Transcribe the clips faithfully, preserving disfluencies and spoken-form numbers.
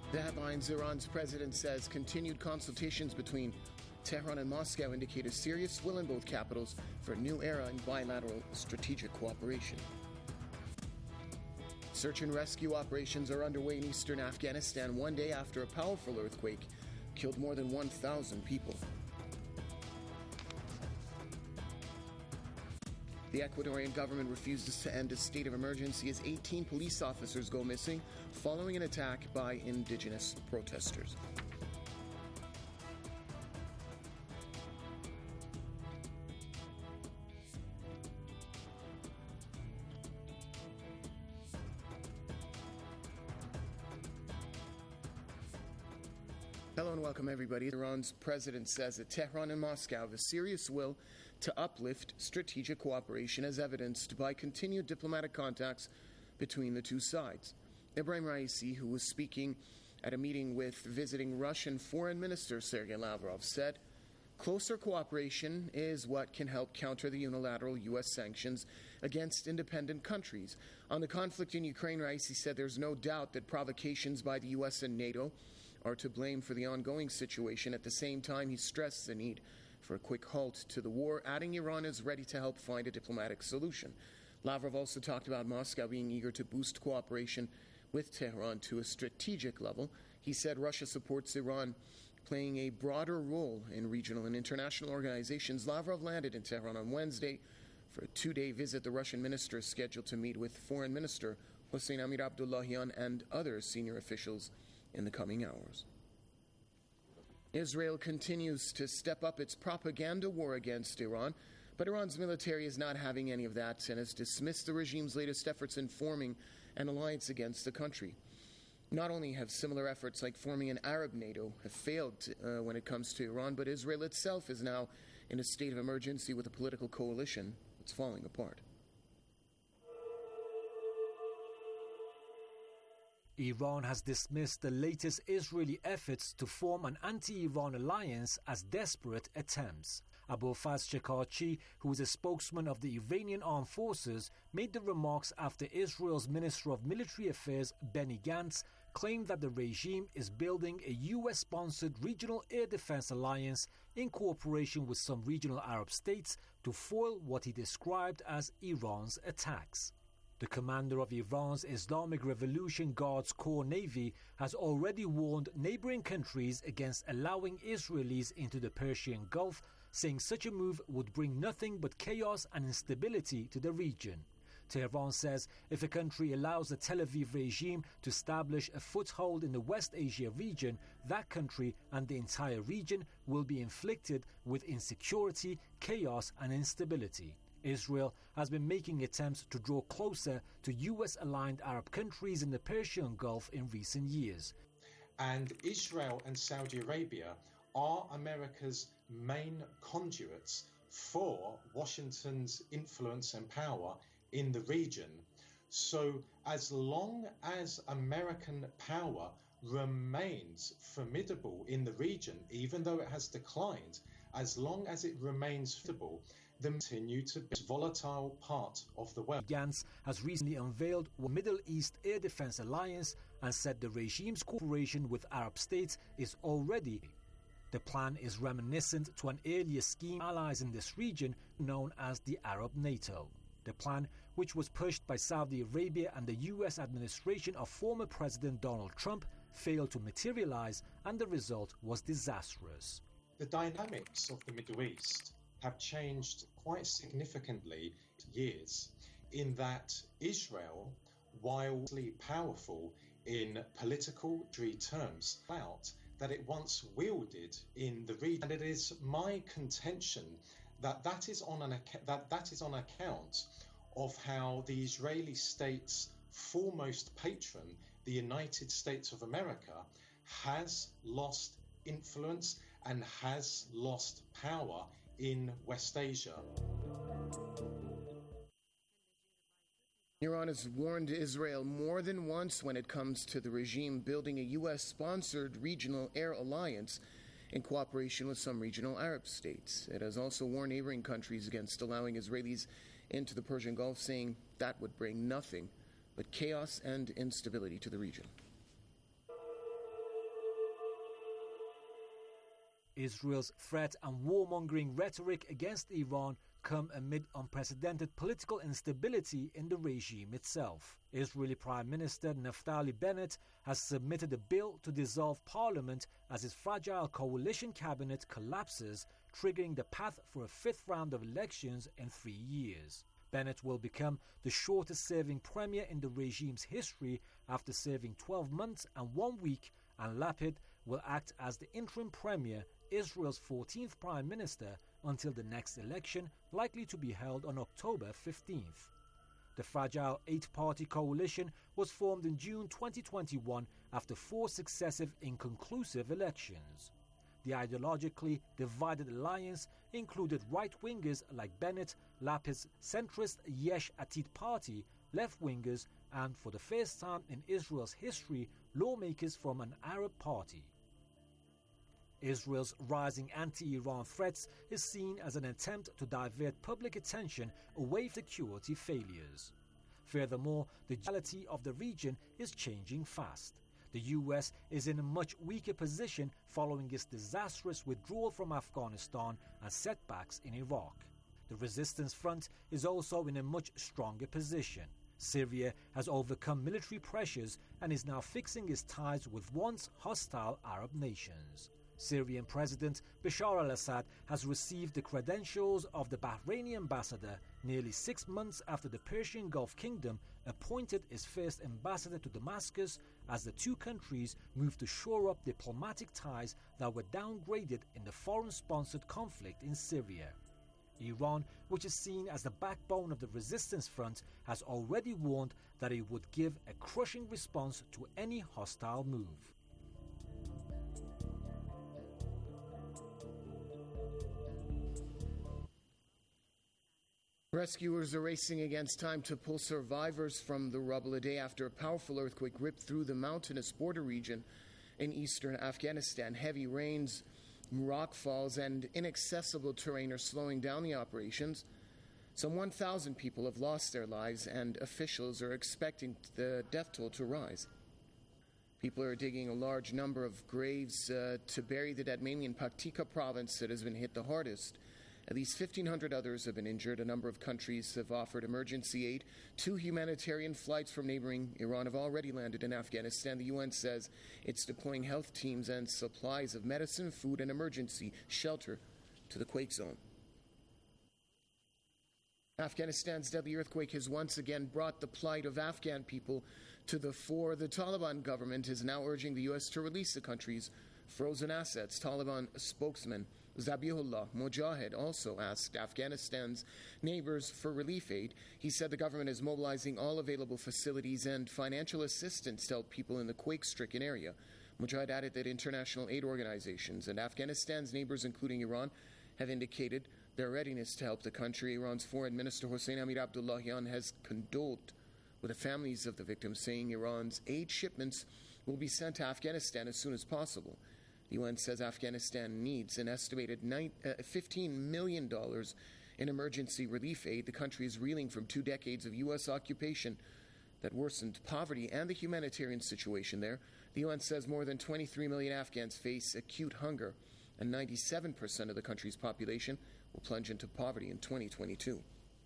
The headlines: Iran's president says continued consultations between Tehran and Moscow indicate a serious will in both capitals for a new era in bilateral strategic cooperation. Search and rescue operations are underway in eastern Afghanistan one day after a powerful earthquake killed more than one thousand people. The Ecuadorian government refuses to end a state of emergency as eighteen police officers go missing following an attack by indigenous protesters. Hello and welcome, everybody. Iran's president says that Tehran and Moscow have a serious will to uplift strategic cooperation as evidenced by continued diplomatic contacts between the two sides. Ebrahim Raisi, who was speaking at a meeting with visiting Russian Foreign Minister Sergei Lavrov, said, "Closer cooperation is what can help counter the unilateral U S sanctions against independent countries." On the conflict in Ukraine, Raisi said there's no doubt that provocations by the U S and NATO are to blame for the ongoing situation. At the same time, he stressed the need for a quick halt to the war, adding Iran is ready to help find a diplomatic solution. Lavrov also talked about Moscow being eager to boost cooperation with Tehran to a strategic level. He said Russia supports Iran playing a broader role in regional and international organizations. Lavrov landed in Tehran on Wednesday for a two-day visit. The Russian minister is scheduled to meet with Foreign Minister Hossein Amir Abdullahian and other senior officials in the coming hours. Israel continues to step up its propaganda war against Iran, but Iran's military is not having any of that and has dismissed the regime's latest efforts in forming an alliance against the country. Not only have similar efforts like forming an Arab NATO have failed uh, when it comes to Iran, but Israel itself is now in a state of emergency with a political coalition that's falling apart. Iran has dismissed the latest Israeli efforts to form an anti-Iran alliance as desperate attempts. Abolfazl Shekarchi, who is a spokesman of the Iranian Armed Forces, made the remarks after Israel's Minister of Military Affairs, Benny Gantz, claimed that the regime is building a U S-sponsored regional air defense alliance in cooperation with some regional Arab states to foil what he described as Iran's attacks. The commander of Iran's Islamic Revolution Guards Corps Navy has already warned neighboring countries against allowing Israelis into the Persian Gulf, saying such a move would bring nothing but chaos and instability to the region. Tehran says if a country allows the Tel Aviv regime to establish a foothold in the West Asia region, that country and the entire region will be inflicted with insecurity, chaos and instability. Israel has been making attempts to draw closer to U S-aligned Arab countries in the Persian Gulf in recent years. And Israel and Saudi Arabia are America's main conduits for Washington's influence and power in the region. So as long as American power remains formidable in the region, even though it has declined, as long as it remains formidable, they continue to be a volatile part of the world. Gantz has recently unveiled a Middle East Air Defense Alliance and said the regime's cooperation with Arab states is already. The plan is reminiscent to an earlier scheme allies in this region known as the Arab NATO. The plan, which was pushed by Saudi Arabia and the U S administration of former President Donald Trump, failed to materialize, and the result was disastrous. The dynamics of the Middle East have changed quite significantly in years, in that Israel, wildly powerful in political terms, felt that it once wielded in the region. And it is my contention that that is on an that that is on account of how the Israeli state's foremost patron, the United States of America, has lost influence and has lost power in West Asia. Iran has warned Israel more than once when it comes to the regime building a U S-sponsored regional air alliance in cooperation with some regional Arab states. It has also warned neighboring countries against allowing Israelis into the Persian Gulf, saying that would bring nothing but chaos and instability to the region. Israel's threat and warmongering rhetoric against Iran come amid unprecedented political instability in the regime itself. Israeli Prime Minister Naftali Bennett has submitted a bill to dissolve parliament as his fragile coalition cabinet collapses, triggering the path for a fifth round of elections in three years. Bennett will become the shortest-serving premier in the regime's history after serving twelve months and one week, and Lapid will act as the interim premier, Israel's fourteenth prime minister, until the next election, likely to be held on October fifteenth. The fragile eight-party coalition was formed in June twenty twenty-one after four successive inconclusive elections. The ideologically divided alliance included right-wingers like Bennett, Lapid's centrist Yesh Atid party, left-wingers, and for the first time in Israel's history, lawmakers from an Arab party. Israel's rising anti-Iran threats is seen as an attempt to divert public attention away from security failures. Furthermore, the reality of the region is changing fast. The U S is in a much weaker position following its disastrous withdrawal from Afghanistan and setbacks in Iraq. The resistance front is also in a much stronger position. Syria has overcome military pressures and is now fixing its ties with once hostile Arab nations. Syrian President Bashar al-Assad has received the credentials of the Bahraini ambassador nearly six months after the Persian Gulf Kingdom appointed its first ambassador to Damascus as the two countries moved to shore up diplomatic ties that were downgraded in the foreign-sponsored conflict in Syria. Iran, which is seen as the backbone of the resistance front, has already warned that it would give a crushing response to any hostile move. Rescuers are racing against time to pull survivors from the rubble a day after a powerful earthquake ripped through the mountainous border region in eastern Afghanistan. Heavy rains, rock falls, and inaccessible terrain are slowing down the operations. Some one thousand people have lost their lives, and officials are expecting the death toll to rise. People are digging a large number of graves uh, to bury the dead, mainly in Paktika province that has been hit the hardest. At least fifteen hundred others have been injured. A number of countries have offered emergency aid. Two humanitarian flights from neighboring Iran have already landed in Afghanistan. The U N says it's deploying health teams and supplies of medicine, food, and emergency shelter to the quake zone. Afghanistan's deadly earthquake has once again brought the plight of Afghan people to the fore. The Taliban government is now urging the U S to release the country's frozen assets. Taliban spokesman Zabihullah Mujahid also asked Afghanistan's neighbors for relief aid. He said the government is mobilizing all available facilities and financial assistance to help people in the quake-stricken area. Mujahid added that international aid organizations and Afghanistan's neighbors, including Iran, have indicated their readiness to help the country. Iran's Foreign Minister Hossein Amir Abdullahian has condoled with the families of the victims, saying Iran's aid shipments will be sent to Afghanistan as soon as possible. The U N says Afghanistan needs an estimated fifteen million dollars in emergency relief aid. The country is reeling from two decades of U S occupation that worsened poverty and the humanitarian situation there. The U N says more than twenty-three million Afghans face acute hunger, and ninety-seven percent of the country's population will plunge into poverty in twenty twenty-two.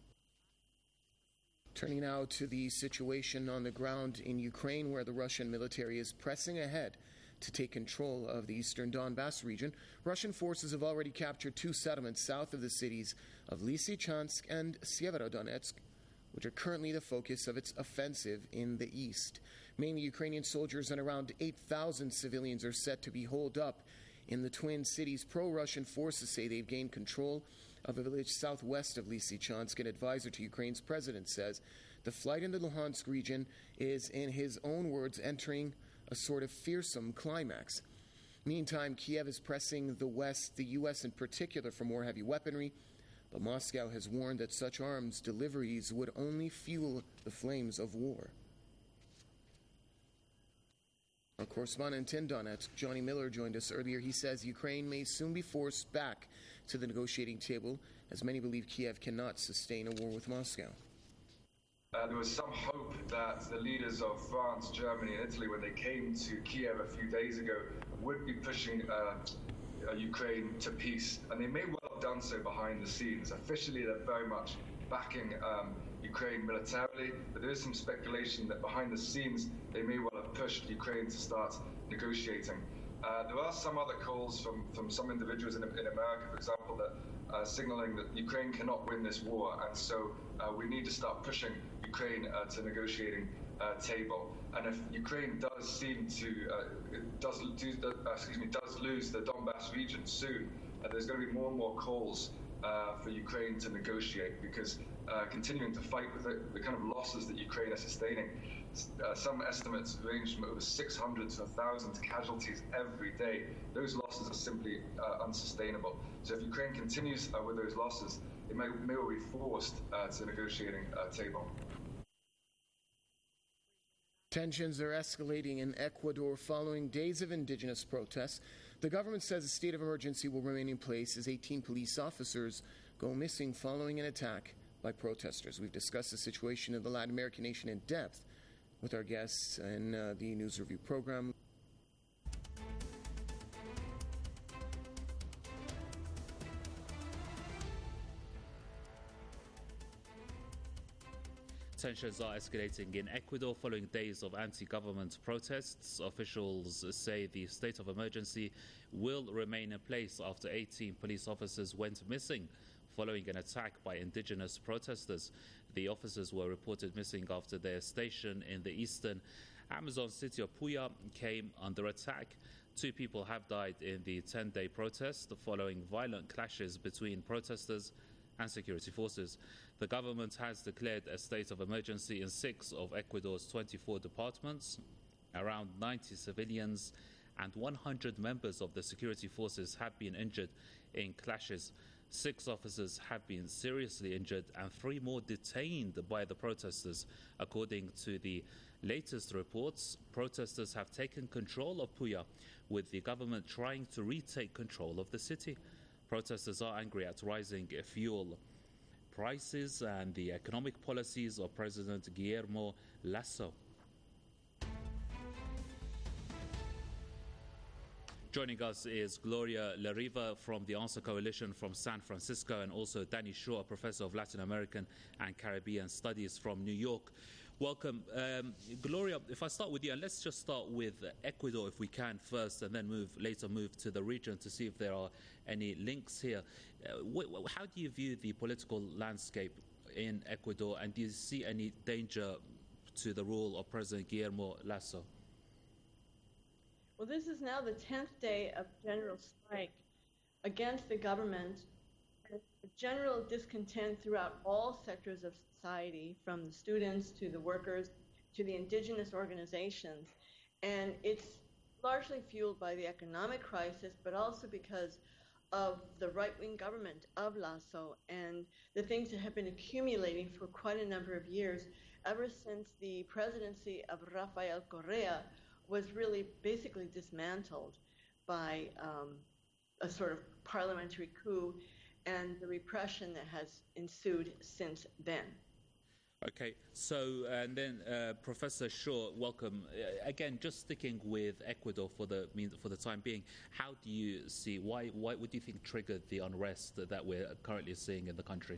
Turning now to the situation on the ground in Ukraine, where the Russian military is pressing ahead to take control of the eastern Donbass region. Russian forces have already captured two settlements south of the cities of Lysychansk and Severodonetsk, which are currently the focus of its offensive in the east. Mainly Ukrainian soldiers and around eight thousand civilians are set to be holed up in the twin cities. Pro-Russian forces say they've gained control of a village southwest of Lysychansk. An advisor to Ukraine's president says the fight in the Luhansk region is, in his own words, entering a sort of fearsome climax. Meantime, Kiev is pressing the West, the U S in particular, for more heavy weaponry, but Moscow has warned that such arms deliveries would only fuel the flames of war. Our correspondent in Donetsk, Johnny Miller, joined us earlier. He says Ukraine may soon be forced back to the negotiating table, as many believe Kiev cannot sustain a war with Moscow. Uh, there was some hope that the leaders of France, Germany and Italy, when they came to Kiev a few days ago, would be pushing uh, uh, Ukraine to peace, and they may well have done so behind the scenes. Officially, they're very much backing um, Ukraine militarily, but there is some speculation that behind the scenes they may well have pushed Ukraine to start negotiating. Uh, there are some other calls from, from some individuals in, in America, for example, that uh, signaling that Ukraine cannot win this war, and so uh, we need to start pushing Ukraine uh, to negotiating uh, table. And if Ukraine does seem to uh, does do, uh, excuse me does lose the Donbass region soon, uh, there's going to be more and more calls uh, for Ukraine to negotiate, because uh, continuing to fight with it, the kind of losses that Ukraine is sustaining. Uh, some estimates range from over six hundred to one thousand casualties every day. Those losses are simply uh, unsustainable. So if Ukraine continues uh, with those losses, it may, may well be forced uh, to a negotiating uh, table. Tensions are escalating in Ecuador following days of indigenous protests. The government says a state of emergency will remain in place as eighteen police officers go missing following an attack by protesters. We've discussed the situation in the Latin American nation in depth with our guests in uh, the News Review program. Tensions are escalating in Ecuador following days of anti-government protests. Officials say the state of emergency will remain in place after eighteen police officers went missing following an attack by indigenous protesters. The officers were reported missing after their station in the eastern Amazon city of Puya came under attack. Two people have died in the ten-day protest following violent clashes between protesters and security forces. The government has declared a state of emergency in six of Ecuador's twenty-four departments. Around ninety civilians and one hundred members of the security forces have been injured in clashes. Six officers have been seriously injured and three more detained by the protesters. According to the latest reports, protesters have taken control of Puya, with the government trying to retake control of the city. Protesters are angry at rising fuel prices and the economic policies of President Guillermo Lasso. Joining us is Gloria Lariva from the Answer Coalition from San Francisco, and also Danny Shaw, a professor of Latin American and Caribbean Studies from New York. Welcome. Um, Gloria, if I start with you, and let's just start with Ecuador if we can first, and then move later move to the region to see if there are any links here. Uh, wh- wh- how do you view the political landscape in Ecuador, and do you see any danger to the rule of President Guillermo Lasso? Well, this is now the tenth day of general strike against the government, general discontent throughout all sectors of society, from the students to the workers to the indigenous organizations. And it's largely fueled by the economic crisis, but also because of the right-wing government of Lasso and the things that have been accumulating for quite a number of years, ever since the presidency of Rafael Correa was really basically dismantled by um, a sort of parliamentary coup and the repression that has ensued since then. Okay, so and then uh, Professor Shaw, welcome. Uh, again, just sticking with Ecuador for the for the time being, how do you see, why, why would you think triggered the unrest that we're currently seeing in the country?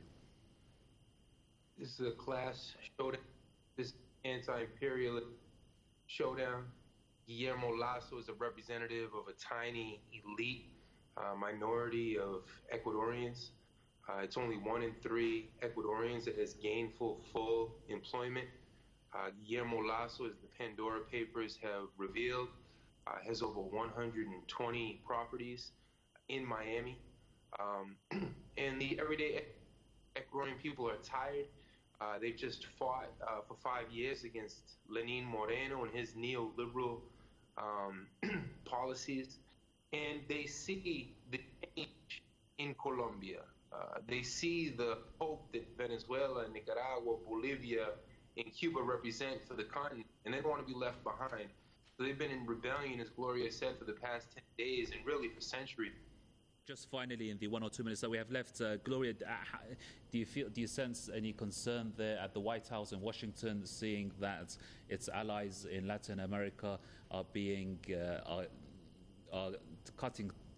This is a class showdown, this anti-imperialist showdown. Guillermo Lasso is a representative of a tiny elite uh, minority of Ecuadorians. Uh, it's only one in three Ecuadorians that has gainful full employment. Uh, Guillermo Lasso, as the Pandora Papers have revealed, uh, has over one hundred twenty properties in Miami. Um, and the everyday Ecuadorian people are tired. Uh, they've just fought uh, for five years against Lenin Moreno and his neoliberal um, policies, and they see the change in Colombia. Uh, they see the hope that Venezuela, Nicaragua, Bolivia, and Cuba represent for the continent, and they don't want to be left behind. So they've been in rebellion, as Gloria said, for the past ten days and really for centuries. Just finally, in the one or two minutes that we have left, uh, Gloria, do you feel, do you sense any concern there at the White House in Washington, seeing that its allies in Latin America are being uh, are, are cutting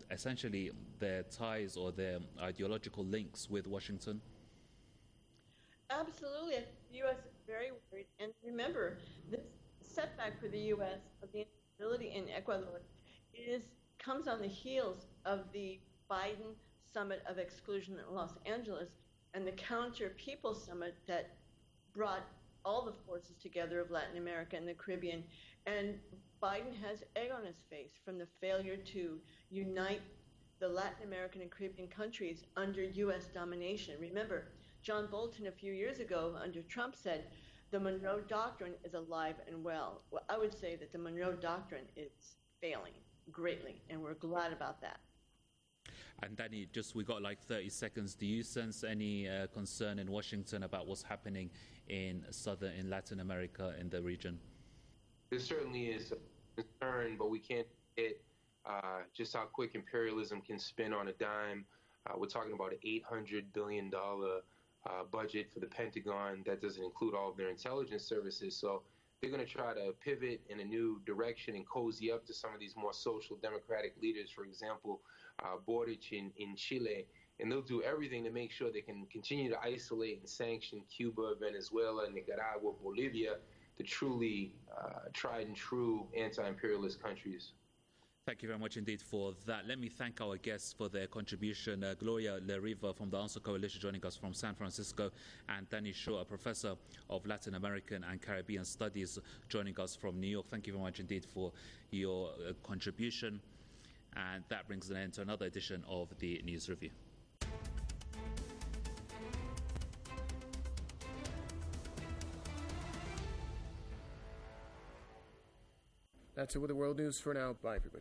essentially their ties or their ideological links with Washington? Absolutely. The U S is very worried. And remember, this setback for the U S of the instability in Ecuador is comes on the heels of the Biden Summit of Exclusion in Los Angeles and the Counter People Summit that brought all the forces together of Latin America and the Caribbean. And Biden has egg on his face from the failure to unite the Latin American and Caribbean countries under U S domination. Remember, John Bolton a few years ago under Trump said, the Monroe Doctrine is alive and well. Well, I would say that the Monroe Doctrine is failing greatly, and we're glad about that. And Danny, just we got like thirty seconds. Do you sense any uh, concern in Washington about what's happening in southern, in Latin America, in the region? There certainly is a concern, but we can't get uh, just how quick imperialism can spin on a dime. Uh, we're talking about an eight hundred billion dollars uh, budget for the Pentagon. That doesn't include all of their intelligence services. So they're going to try to pivot in a new direction and cozy up to some of these more social democratic leaders, for example, uh, Boric in, in Chile. And they'll do everything to make sure they can continue to isolate and sanction Cuba, Venezuela, Nicaragua, Bolivia, the truly uh, tried and true anti-imperialist countries. Thank you very much indeed for that. Let me thank our guests for their contribution. Uh, Gloria Leriva from the Answer Coalition joining us from San Francisco, and Danny Shaw, a professor of Latin American and Caribbean Studies, joining us from New York. Thank you very much indeed for your uh, contribution. And that brings an end to another edition of the News Review. That's it with the world news for now. Bye, everybody.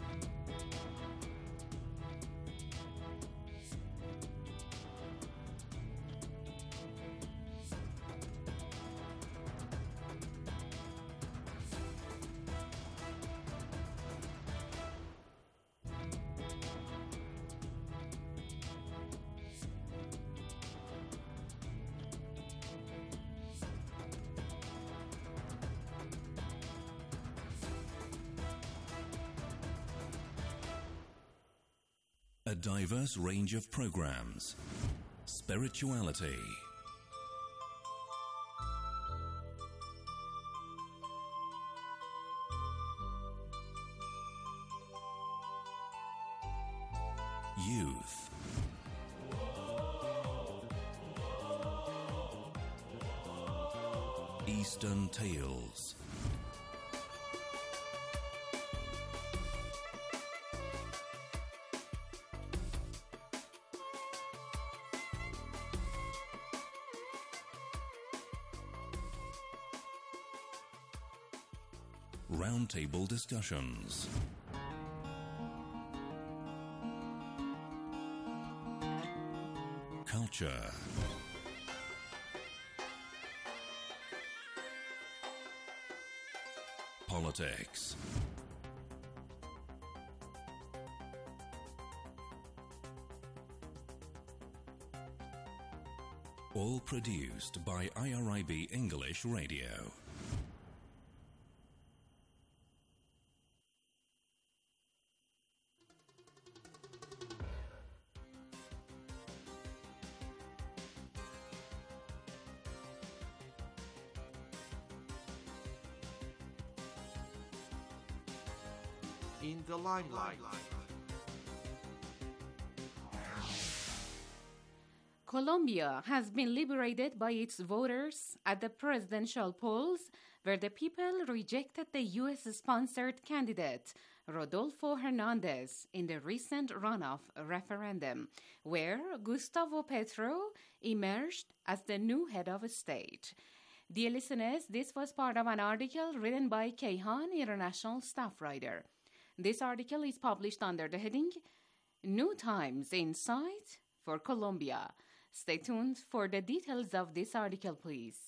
A diverse range of programs, spirituality, youth, Eastern Tales, roundtable discussions, culture, politics, all produced by I R I B English Radio. In the limelight. Colombia has been liberated by its voters at the presidential polls, where the people rejected the U S-sponsored candidate, Rodolfo Hernandez, in the recent runoff referendum, where Gustavo Petro emerged as the new head of state. Dear listeners, this was part of an article written by Kayhan, international staff writer. This article is published under the heading New Times Insight for Colombia. Stay tuned for the details of this article, please.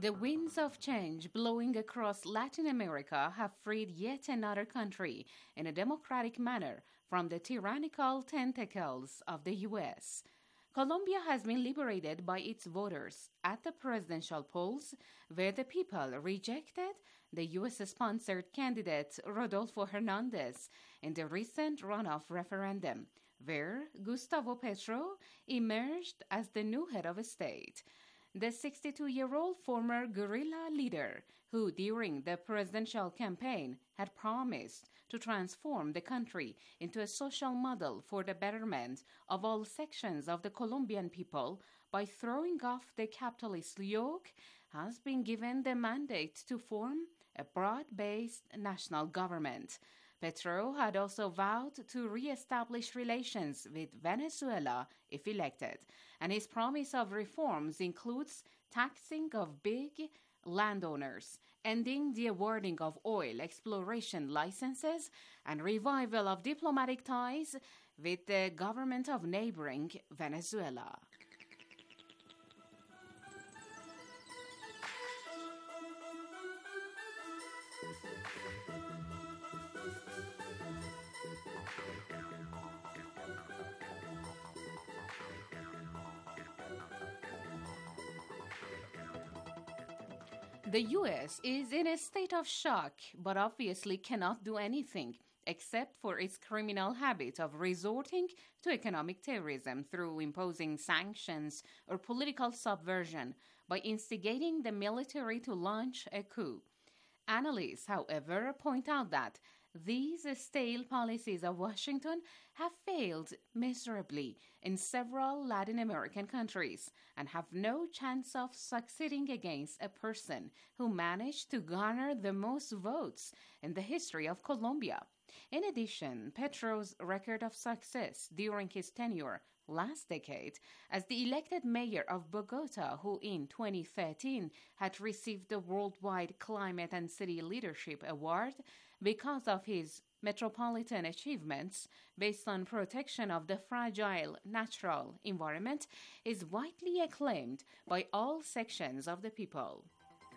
The winds of change blowing across Latin America have freed yet another country in a democratic manner from the tyrannical tentacles of the U S. Colombia has been liberated by its voters at the presidential polls, where the people rejected the U S-sponsored candidate Rodolfo Hernandez in the recent runoff referendum, where Gustavo Petro emerged as the new head of state. The sixty-two-year-old former guerrilla leader, who during the presidential campaign had promised to transform the country into a social model for the betterment of all sections of the Colombian people by throwing off the capitalist yoke, has been given the mandate to form a broad-based national government. Petro had also vowed to re-establish relations with Venezuela if elected, and his promise of reforms includes taxing of big landowners, ending the awarding of oil exploration licenses, and revival of diplomatic ties with the government of neighboring Venezuela. The U S is in a state of shock, but obviously cannot do anything except for its criminal habit of resorting to economic terrorism through imposing sanctions or political subversion by instigating the military to launch a coup. Analysts, however, point out that these stale policies of Washington have failed miserably in several Latin American countries and have no chance of succeeding against a person who managed to garner the most votes in the history of Colombia. In addition, Petro's record of success during his tenure last decade as the elected mayor of Bogota, who in twenty thirteen had received the Worldwide Climate and City Leadership Award because of his metropolitan achievements based on protection of the fragile natural environment, is widely acclaimed by all sections of the people.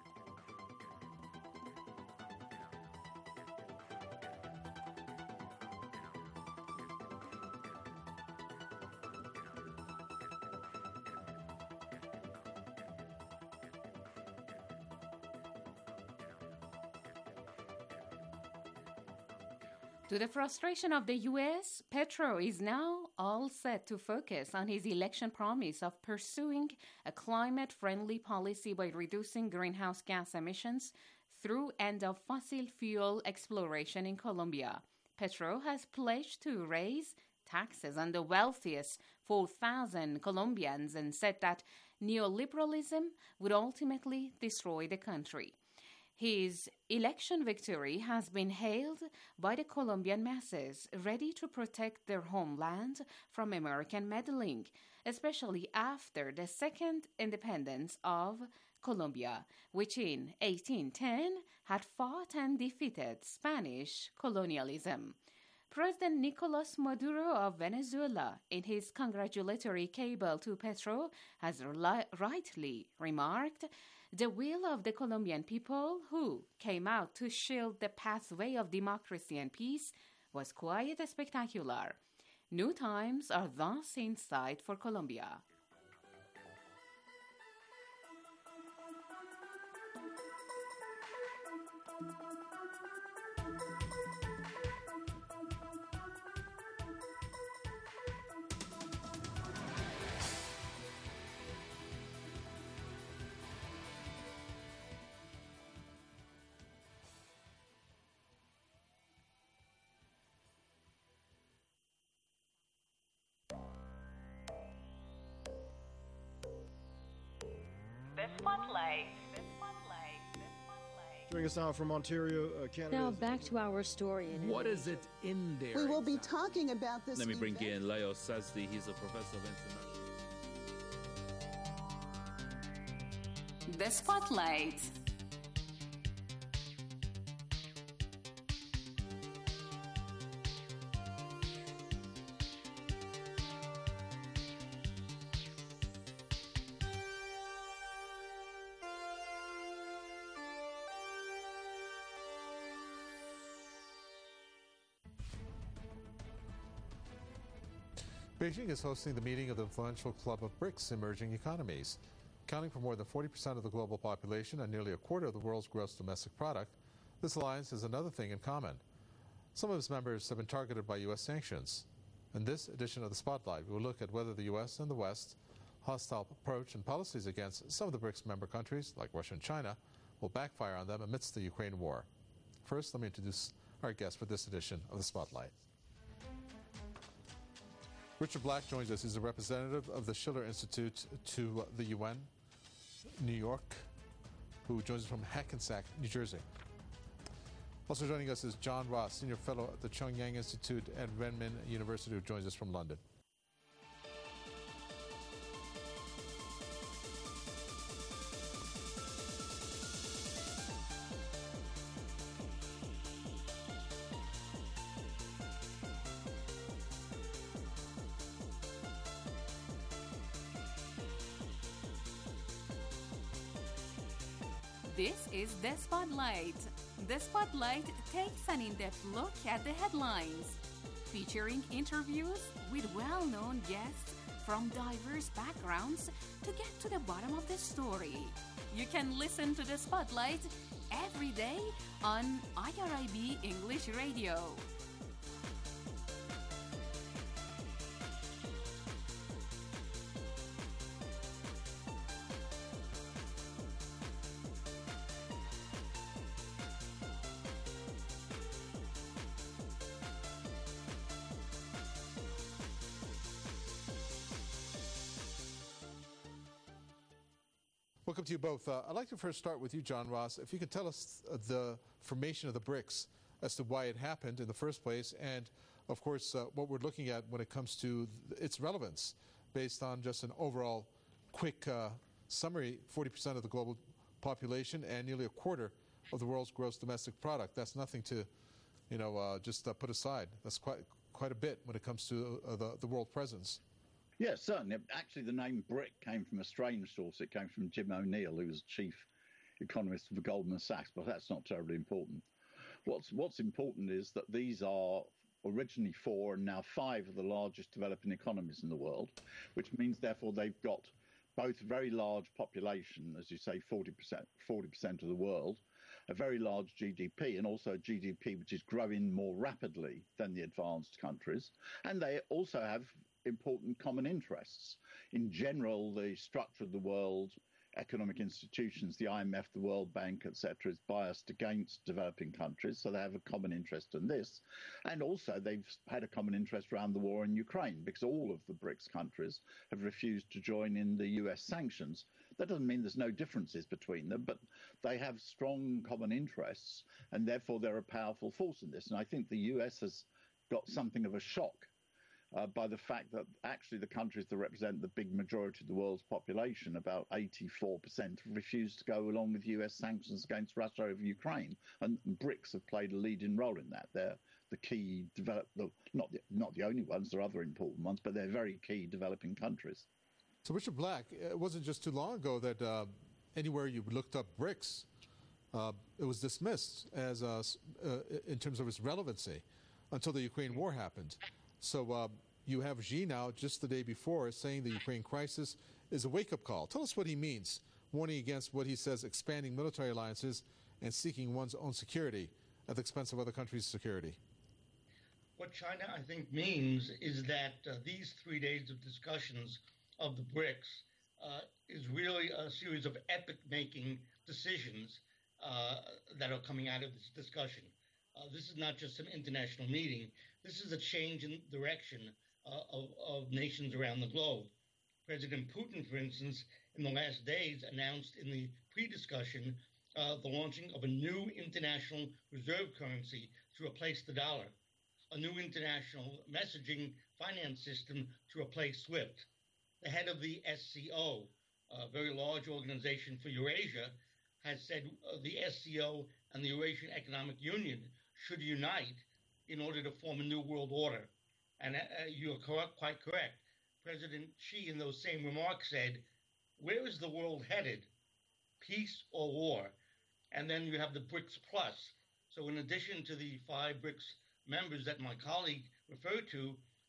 To the frustration of the U S, Petro is now all set to focus on his election promise of pursuing a climate-friendly policy by reducing greenhouse gas emissions through end of fossil fuel exploration in Colombia. Petro has pledged to raise taxes on the wealthiest four thousand Colombians and said that neoliberalism would ultimately destroy the country. His election victory has been hailed by the Colombian masses, ready to protect their homeland from American meddling, especially after the second independence of Colombia, which in eighteen ten had fought and defeated Spanish colonialism. President Nicolas Maduro of Venezuela, in his congratulatory cable to Petro, has li- rightly remarked, "The will of the Colombian people, who came out to shield the pathway of democracy and peace, was quite spectacular. New times are thus in sight for Colombia." Spotlight. Joining us now from Ontario, uh, Canada. Now back to our story. In what is it in there? We will be talking about this. Let me bring event. in Leo Sazdi. He's a professor of international. The Spotlight. Beijing is hosting the meeting of the influential club of BRICS emerging economies. Accounting for more than forty percent of the global population and nearly a quarter of the world's gross domestic product, this alliance has another thing in common. Some of its members have been targeted by U S sanctions. In this edition of the Spotlight, we will look at whether the U S and the West's hostile approach and policies against some of the BRICS member countries, like Russia and China, will backfire on them amidst the Ukraine war. First, let me introduce our guest for this edition of the Spotlight. Richard Black joins us. He's a representative of the Schiller Institute to the U N, New York, who joins us from Hackensack, New Jersey. Also joining us is John Ross, Senior Fellow at the Cheong-Yang Institute at Renmin University, who joins us from London. This is The Spotlight. The Spotlight takes an in-depth look at the headlines, featuring interviews with well-known guests from diverse backgrounds to get to the bottom of the story. You can listen to The Spotlight every day on I R I B English Radio. Welcome to you both. Uh, I'd like to first start with you, John Ross. If you could tell us uh, the formation of the BRICS as to why it happened in the first place, and, of course, uh, what we're looking at when it comes to th- its relevance, based on just an overall quick uh, summary, forty percent of the global population and nearly a quarter of the world's gross domestic product. That's nothing to, you know, uh, just uh, put aside. That's quite quite a bit when it comes to uh, the, the world presence. Yes, certainly. Actually, the name BRIC came from a strange source. It came from Jim O'Neill, who was chief economist for Goldman Sachs, but that's not terribly important. What's what's important is that these are originally four and now five of the largest developing economies in the world, which means, therefore, they've got both a very large population, as you say, forty percent, forty percent of the world, a very large G D P, and also a G D P which is growing more rapidly than the advanced countries. And they also have important common interests. In general, the structure of the world, economic institutions, the I M F, the World Bank, et cetera, is biased against developing countries, so they have a common interest in this. And also, they've had a common interest around the war in Ukraine, because all of the BRICS countries have refused to join in the U S sanctions. That doesn't mean there's no differences between them, but they have strong common interests, and therefore they're a powerful force in this. And I think the U S has got something of a shock Uh, by the fact that actually the countries that represent the big majority of the world's population, about eighty-four percent, refused to go along with U S sanctions against Russia over Ukraine. And BRICS have played a leading role in that. They're the key, develop, not, the, not the only ones, there are other important ones, but they're very key developing countries. So, Richard Black, it wasn't just too long ago that uh, anywhere you looked up BRICS, uh, it was dismissed as uh, uh, in terms of its relevancy until the Ukraine war happened. So uh, you have Xi now, just the day before, saying the Ukraine crisis is a wake-up call. Tell us what he means, warning against what he says expanding military alliances and seeking one's own security at the expense of other countries' security. What China, I think, means is that uh, these three days of discussions of the BRICS uh, is really a series of epic-making decisions uh, that are coming out of this discussion. Uh, this is not just an international meeting. This is a change in direction uh, of, of nations around the globe. President Putin, for instance, in the last days announced in the pre-discussion uh, the launching of a new international reserve currency to replace the dollar, a new international messaging finance system to replace SWIFT. The head of the S C O, a very large organization for Eurasia, has said uh, the S C O and the Eurasian Economic Union should unite in order to form a new world order. And uh, you're correct, quite correct. President Xi, in those same remarks, said, where is the world headed? Peace or war? And then you have the BRICS Plus. So in addition to the five BRICS members that my colleague referred to,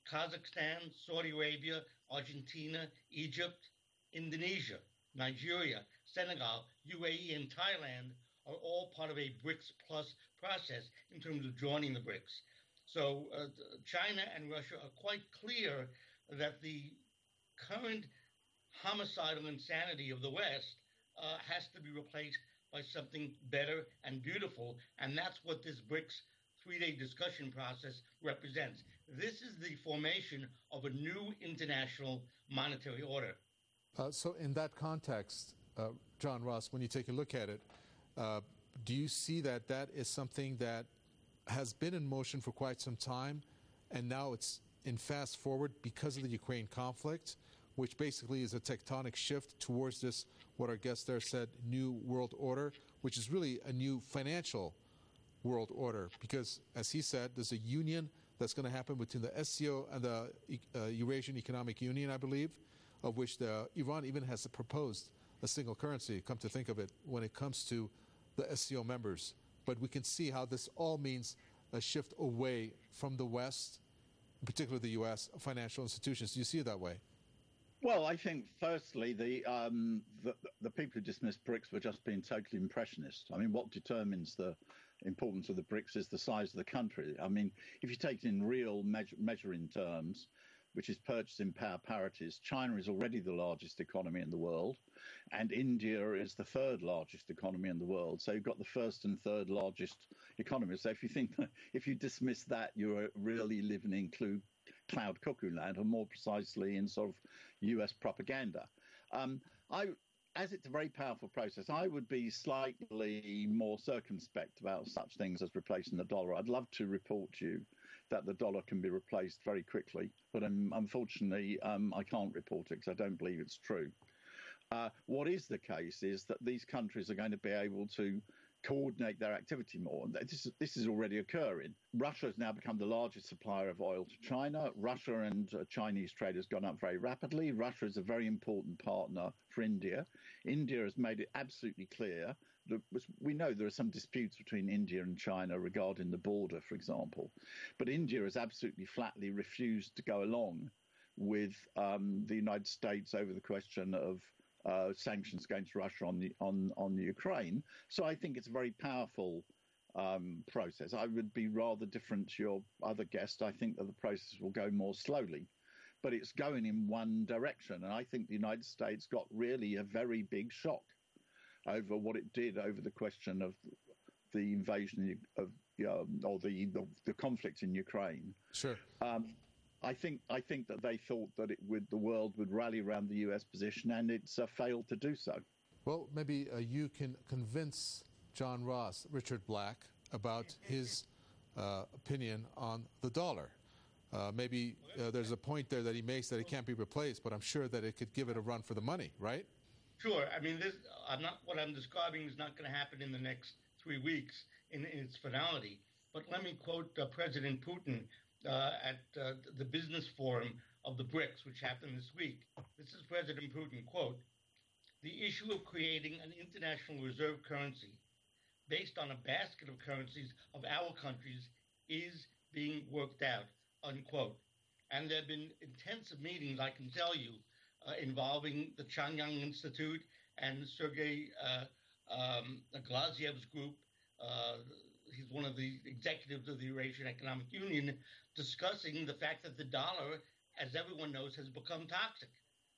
Kazakhstan, Saudi Arabia, Argentina, Egypt, Indonesia, Nigeria, Senegal, U A E, and Thailand are all part of a BRICS Plus process in terms of joining the BRICS. So uh, China and Russia are quite clear that the current homicidal insanity of the West uh, has to be replaced by something better and beautiful, and that's what this BRICS three-day discussion process represents. This is the formation of a new international monetary order. Uh, so in that context, uh, John Ross, when you take a look at it, uh, do you see that that is something that has been in motion for quite some time, and now it's in fast forward because of the Ukraine conflict, which basically is a tectonic shift towards this, what our guest there said, new world order, which is really a new financial world order, because as he said, there's a union that's going to happen between the S C O and the uh, Eurasian Economic Union, I believe, of which the Iran even has proposed a single currency, come to think of it, when it comes to the S C O members. But we can see how this all means a shift away from the West, in particular the U S, financial institutions. Do you see it that way? Well, I think, firstly, the, um, the the people who dismissed BRICS were just being totally impressionist. I mean, what determines the importance of the BRICS is the size of the country. I mean, if you take it in real measure, measuring terms, which is purchasing power parities, China is already the largest economy in the world, and India is the third largest economy in the world. So you've got the first and third largest economies. So if you think, if you dismiss that, you're really living in clue, cloud cuckoo land, or more precisely in sort of U S propaganda. Um, I, as it's a very powerful process, I would be slightly more circumspect about such things as replacing the dollar. I'd love to report to you that the dollar can be replaced very quickly, but um, unfortunately um, I can't report it because I don't believe it's true. Uh, what is the case is that these countries are going to be able to coordinate their activity more. And this is, this is already occurring. Russia has now become the largest supplier of oil to China. Russia and uh, Chinese trade has gone up very rapidly. Russia is a very important partner for India. India has made it absolutely clear that we know there are some disputes between India and China regarding the border, for example. But India has absolutely flatly refused to go along with um, the United States over the question of Uh, sanctions against Russia on the on on the Ukraine. So I think it's a very powerful um, process. I would be rather different to your other guest. I think that the process will go more slowly, but it's going in one direction. And I think the United States got really a very big shock over what it did over the question of the invasion of um, or the, the the conflict in Ukraine. Sure. Um, I think I think that they thought that it would the world would rally around the U S position, and it's uh, failed to do so. Well, maybe uh, you can convince John Ross, Richard Black, about his uh, opinion on the dollar. Uh, maybe uh, there's a point there that he makes that it can't be replaced, but I'm sure that it could give it a run for the money, right? Sure. I mean, this I'm not what I'm describing is not going to happen in the next three weeks in, in its finality. But let me quote uh, President Putin uh, at uh, the business forum of the BRICS, which happened this week. This is President Putin, quote, "The issue of creating an international reserve currency based on a basket of currencies of our countries is being worked out," unquote. And there have been intensive meetings, I can tell you, uh, involving the Chanyang Institute and Sergei uh, um, Glaziev's group. Uh, he's one of the executives of the Eurasian Economic Union, discussing the fact that the dollar, as everyone knows, has become toxic.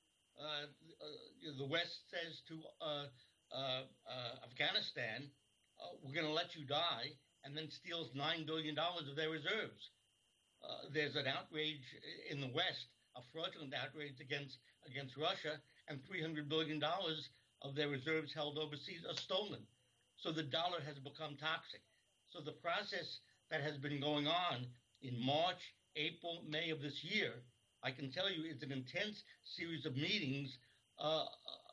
Uh, uh, the West says to uh, uh, uh, Afghanistan, uh, we're going to let you die, and then steals nine billion dollars of their reserves. Uh, there's an outrage in the West, a fraudulent outrage against against Russia, and three hundred billion dollars of their reserves held overseas are stolen. So the dollar has become toxic. So the process that has been going on in March, April, May of this year, I can tell you it's an intense series of meetings uh,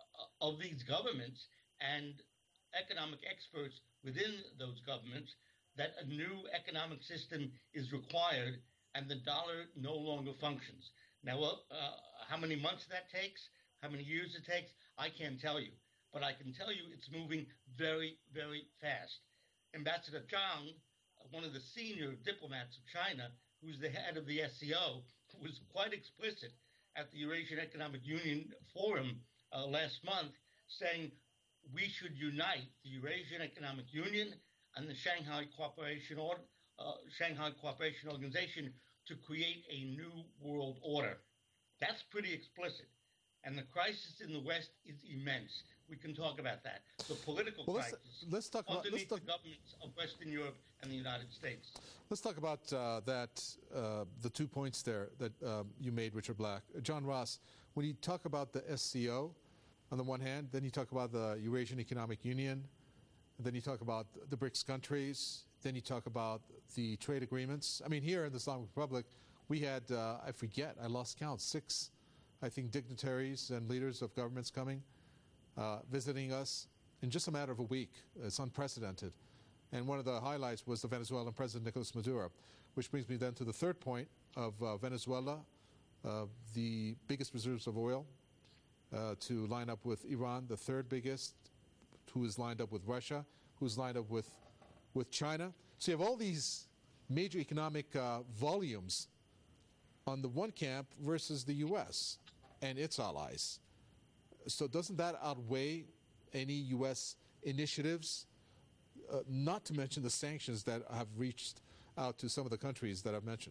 of these governments and economic experts within those governments that a new economic system is required and the dollar no longer functions. Now, uh, how many months that takes, how many years it takes, I can't tell you. But I can tell you it's moving very, very fast. Ambassador Zhang, one of the senior diplomats of China, who's the head of the S C O, was quite explicit at the Eurasian Economic Union Forum uh, last month, saying we should unite the Eurasian Economic Union and the Shanghai Cooperation or, uh, Shanghai Cooperation Organization to create a new world order. That's pretty explicit. And the crisis in the West is immense. We can talk about that. The political well, let's, crisis let's talk about, underneath let's talk, the governments of Western Europe and the United States. Let's talk about uh, that, uh, the two points there that um, you made, Richard Black. Uh, John Ross, when you talk about the S C O on the one hand, then you talk about the Eurasian Economic Union, then you talk about the BRICS countries, then you talk about the trade agreements. I mean, here in the Islamic Republic, we had, uh, I forget, I lost count, six, I think, dignitaries and leaders of governments coming, uh, visiting us in just a matter of a week. It's unprecedented. And one of the highlights was the Venezuelan President Nicolas Maduro, which brings me then to the third point of uh, Venezuela, uh, the biggest reserves of oil, uh, to line up with Iran, the third biggest, who is lined up with Russia, who's lined up with, with China. So you have all these major economic uh, volumes on the one camp versus the U S and its allies. So doesn't that outweigh any U S initiatives, uh, not to mention the sanctions that have reached out to some of the countries that I've mentioned?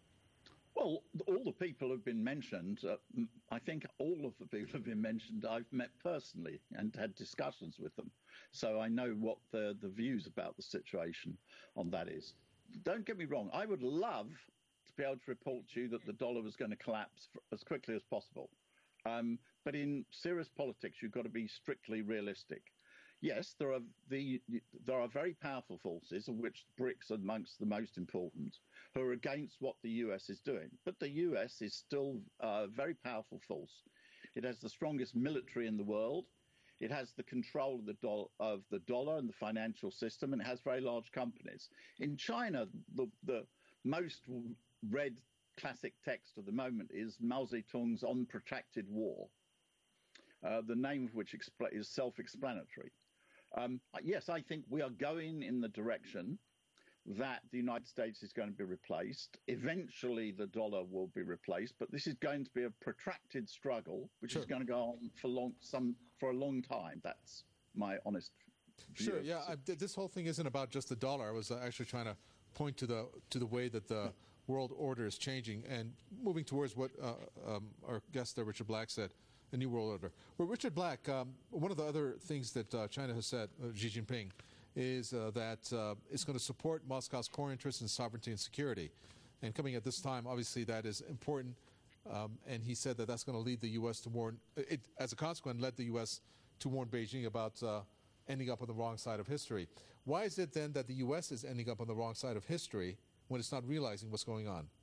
Well, all the people who've been mentioned, uh, I think all of the people who've been mentioned I've met personally and had discussions with them. So I know what the, the views about the situation on that is. Don't get me wrong, I would love to be able to report to you that the dollar was going to collapse as quickly as possible. Um, but in serious politics, you've got to be strictly realistic. Yes, there are the there are very powerful forces, of which BRICS are amongst the most important, who are against what the U S is doing. But the U S is still a very powerful force. It has the strongest military in the world. It has the control of the, do- of the dollar and the financial system, and it has very large companies. In China, the, the most read classic text at the moment is Mao Zedong's On Protracted War, uh, the name of which expl- is self-explanatory. Um, yes, I think we are going in the direction that the United States is going to be replaced. Eventually, the dollar will be replaced, but this is going to be a protracted struggle, which sure. is going to go on for long, some for a long time. That's my honest view. Sure. Yeah. I, this whole thing isn't about just the dollar. I was uh, actually trying to point to the to the way that the world order is changing and moving towards what uh, um, our guest there, Richard Black, said. The New World Order. Well, Richard Black, um, one of the other things that uh, China has said, uh, Xi Jinping, is uh, that uh, it's going to support Moscow's core interests in sovereignty and security. And coming at this time, obviously, that is important. Um, and he said that that's going to lead the U S to warn, it, as a consequence, led the U S to warn Beijing about uh, ending up on the wrong side of history. Why is it then that the U S is ending up on the wrong side of history when it's not realizing what's going on?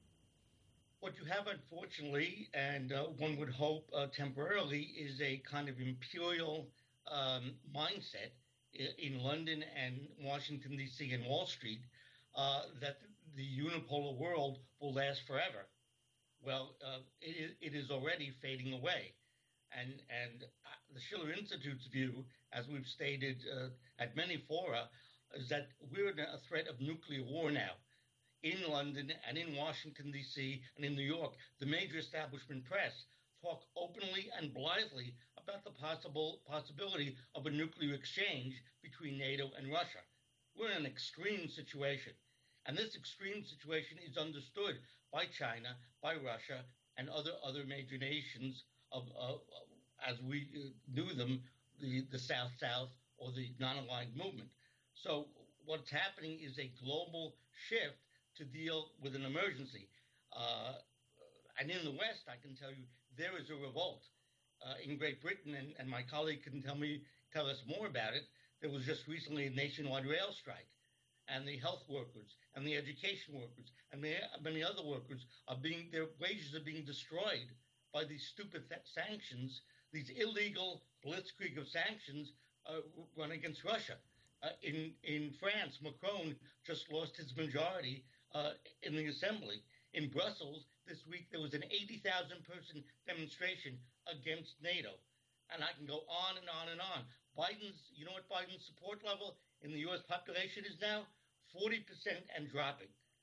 What you have, unfortunately, and uh, one would hope uh, temporarily, is a kind of imperial um, mindset in London and Washington, D C and Wall Street uh, that the unipolar world will last forever. Well, uh, it, is, it is already fading away. And, and the Schiller Institute's view, as we've stated uh, at many fora, is that we're in a threat of nuclear war now. In London and in Washington, D C and in New York, the major establishment press talk openly and blithely about the possible possibility of a nuclear exchange between NATO and Russia. We're in an extreme situation. And this extreme situation is understood by China, by Russia, and other, other major nations of, uh, as we uh, knew them, the, the South-South or the non-aligned movement. So what's happening is a global shift to deal with an emergency. Uh, and in the West, I can tell you, there is a revolt. Uh, in Great Britain, and, and my colleague can tell me, tell us more about it, there was just recently a nationwide rail strike. And the health workers and the education workers and many, many other workers are being, their wages are being destroyed by these stupid th- sanctions, these illegal blitzkrieg of sanctions uh, run against Russia. Uh, in, in France, Macron just lost his majority Uh, in the assembly. In Brussels this week, there was an eighty thousand person demonstration against NATO. And I can go on and on and on. Biden's, you know what Biden's support level in the U S population is now? forty percent and dropping.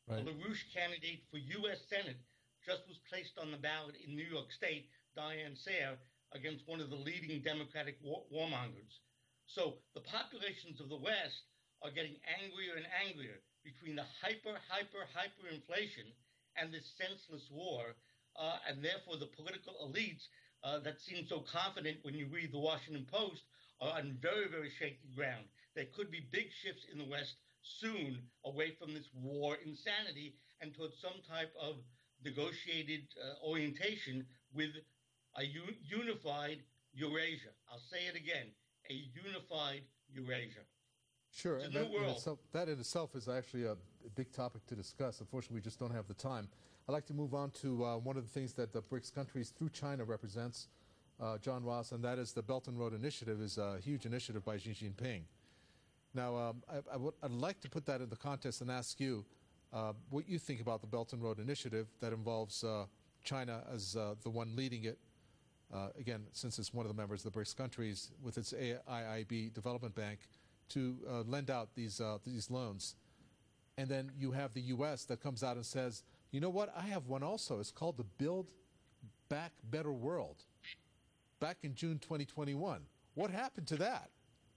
Right. A LaRouche candidate for U S Senate just was placed on the ballot in New York State, Diane Sare, against one of the leading Democratic war- warmongers. So the populations of the West are getting angrier and angrier between the hyper, hyper, hyperinflation and this senseless war, uh, and therefore the political elites uh, that seem so confident when you read the Washington Post are on very, very shaky ground. There could be big shifts in the West soon away from this war insanity and towards some type of negotiated uh, orientation with a u- unified Eurasia. I'll say it again, a unified Eurasia. Sure, it's a and new that, world. In itself, that in itself is actually a, a big topic to discuss. Unfortunately, we just don't have the time. I'd like to move on to uh, one of the things that the BRICS countries through China represents, uh, John Ross, and that is the Belt and Road Initiative is a huge initiative by Xi Jinping. Now, um, I, I would, I'd like to put that in the context and ask you uh, what you think about the Belt and Road Initiative that involves uh, China as uh, the one leading it. Uh, again, since it's one of the members of the BRICS countries with its A I I B Development Bank to uh, lend out these uh, these loans. And then you have the U S that comes out and says, you know what, I have one also. It's called the Build Back Better World. Back in June twenty twenty-one. What happened to that?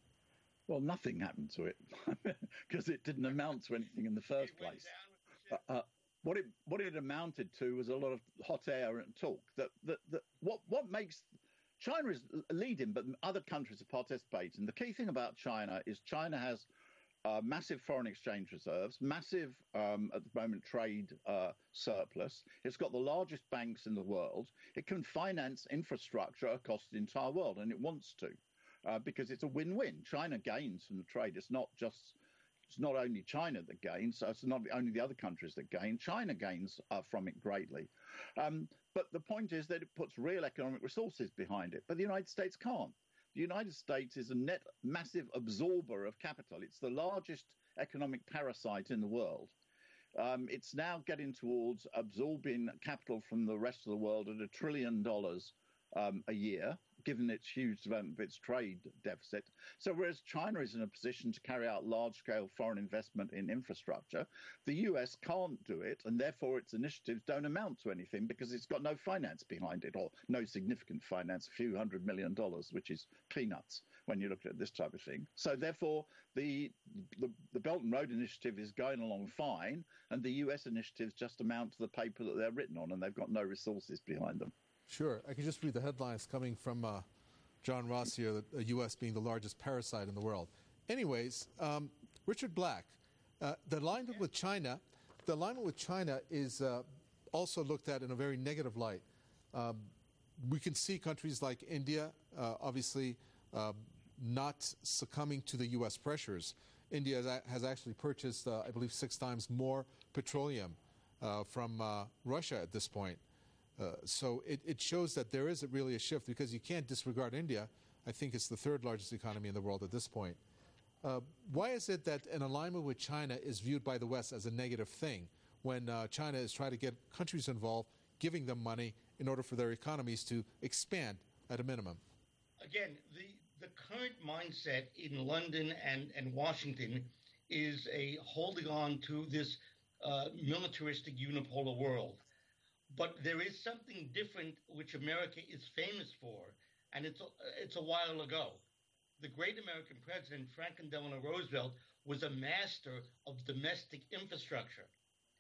Well, nothing happened to it because it didn't amount to anything in the first place. Uh, uh, what it what it amounted to was a lot of hot air and talk. That that, that what what makes China is leading, but other countries are participating. The key thing about China is China has uh, massive foreign exchange reserves, massive um, at the moment trade uh, surplus. It's got the largest banks in the world. It can finance infrastructure across the entire world, and it wants to. Uh, because it's a win-win. China gains from the trade. It's not just, it's not only China that gains, so it's not only the other countries that gain. China gains uh, from it greatly. Um, but the point is that it puts real economic resources behind it. But the United States can't. The United States is a net massive absorber of capital. It's the largest economic parasite in the world. Um, it's now getting towards absorbing capital from the rest of the world at a trillion dollars um, a year, given its huge development of its trade deficit. So whereas China is in a position to carry out large-scale foreign investment in infrastructure, the U S can't do it, and therefore its initiatives don't amount to anything because it's got no finance behind it, or no significant finance, a few hundred million dollars, which is peanuts when you look at this type of thing. So therefore, the, the, the Belt and Road Initiative is going along fine, and the U S initiatives just amount to the paper that they're written on, and they've got no resources behind them. Sure. I can just read the headlines coming from uh, John Ross here, the, the U S being the largest parasite in the world. Anyways, um, Richard Black, uh, the alignment with China, the alignment with China is uh, also looked at in a very negative light. Um, we can see countries like India, uh, obviously, uh, not succumbing to the U S pressures. India has, a- has actually purchased, uh, I believe, six times more petroleum uh, from uh, Russia at this point. Uh, so it, it shows that there is a, really a shift because you can't disregard India. I think it's the third largest economy in the world at this point. Uh, why is it that an alignment with China is viewed by the West as a negative thing when uh, China is trying to get countries involved, giving them money in order for their economies to expand at a minimum? Again, the, the current mindset in London and, and Washington is a holding on to this uh, militaristic unipolar world. But there is something different which America is famous for, and it's a, it's a while ago. The great American president, Franklin Delano Roosevelt, was a master of domestic infrastructure.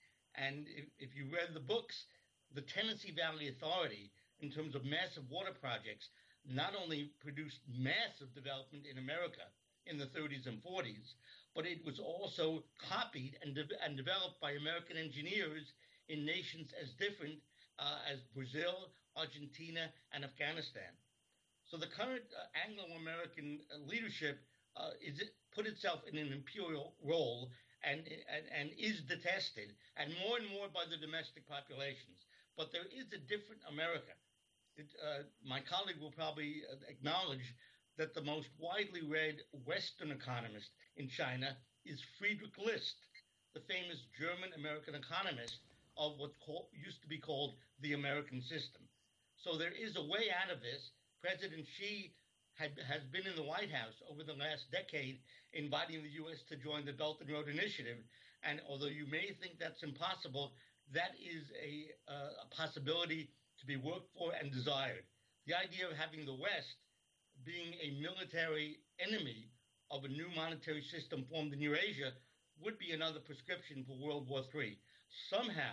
And if, if you read the books, the Tennessee Valley Authority, in terms of massive water projects, not only produced massive development in America in the thirties and forties, but it was also copied and, de- and developed by American engineers in nations as different uh, as Brazil, Argentina, and Afghanistan. So the current uh, Anglo-American uh, leadership uh, is it put itself in an imperial role and, and, and is detested, and more and more by the domestic populations. But there is a different America. It, uh, my colleague will probably uh, acknowledge that the most widely read Western economist in China is Friedrich List, the famous German-American economist of what call, used to be called the American system. So there is a way out of this. President Xi had, has been in the White House over the last decade inviting the U S to join the Belt and Road Initiative, And although you may think that's impossible, that is a, uh, a possibility to be worked for and desired. The idea of having the West being a military enemy of a new monetary system formed in Eurasia would be another prescription for World War Three. Somehow,